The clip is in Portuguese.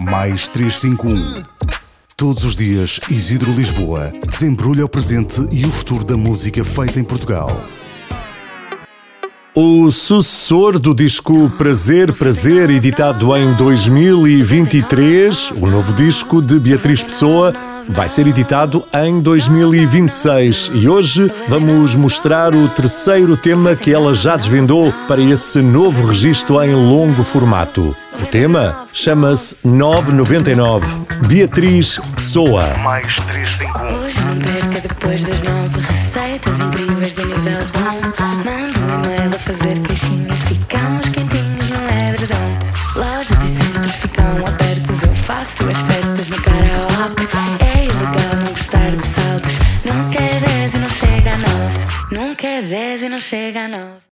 mais 351. Todos os dias, Isidro Lisboa desembrulha o presente e o futuro da música feita em Portugal. O sucessor do disco Prazer, Prazer, editado em 2023, o novo disco de Beatriz Pessoa, vai ser editado em 2026 e hoje vamos mostrar o terceiro tema que ela já desvendou para esse novo registro em longo formato. O tema chama-se 999. Beatriz Pessoa. Mais 351. Hoje não perca depois das 9 receitas incríveis de nível bom.